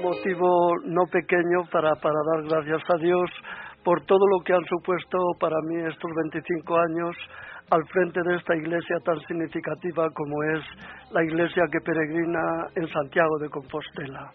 motivo no pequeño para dar gracias a Dios por todo lo que han supuesto para mí estos 25 años al frente de esta iglesia tan significativa como es la iglesia que peregrina en Santiago de Compostela.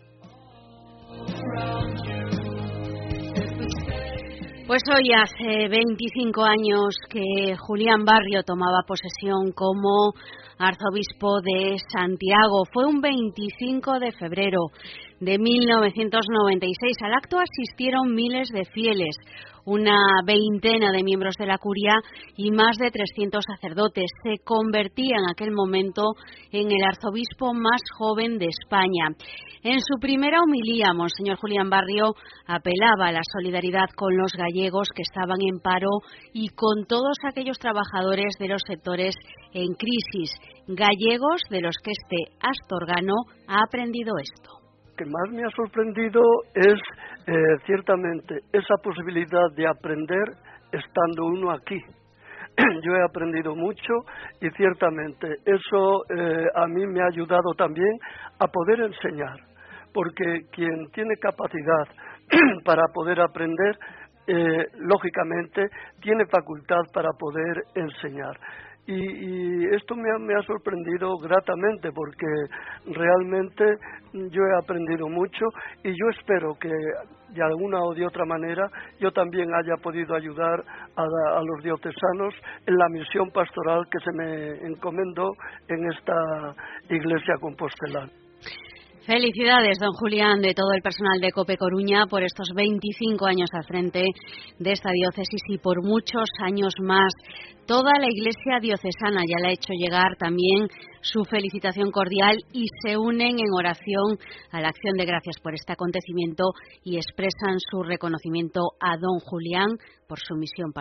Pues hoy hace 25 años que Julián Barrio tomaba posesión como arzobispo de Santiago. Fue un 25 de febrero de 1996. Al acto asistieron miles de fieles, una veintena de miembros de la curia y más de 300 sacerdotes. Se convertía en aquel momento en el arzobispo más joven de España. En su primera homilía, Monseñor Julián Barrio apelaba a la solidaridad con los gallegos que estaban en paro y con todos aquellos trabajadores de los sectores en crisis, gallegos de los que este astorgano ha aprendido esto. Lo que más me ha sorprendido es ciertamente esa posibilidad de aprender estando uno aquí. Yo he aprendido mucho y ciertamente eso a mí me ha ayudado también a poder enseñar, porque quien tiene capacidad para poder aprender, lógicamente tiene facultad para poder enseñar. Y esto me ha sorprendido gratamente porque realmente yo he aprendido mucho y yo espero que de alguna o de otra manera yo también haya podido ayudar a los diocesanos en la misión pastoral que se me encomendó en esta iglesia compostelana. Felicidades, don Julián, de todo el personal de COPE Coruña por estos 25 años al frente de esta diócesis y por muchos años más. Toda la Iglesia diocesana ya le ha hecho llegar también su felicitación cordial y se unen en oración a la acción de gracias por este acontecimiento y expresan su reconocimiento a don Julián por su misión.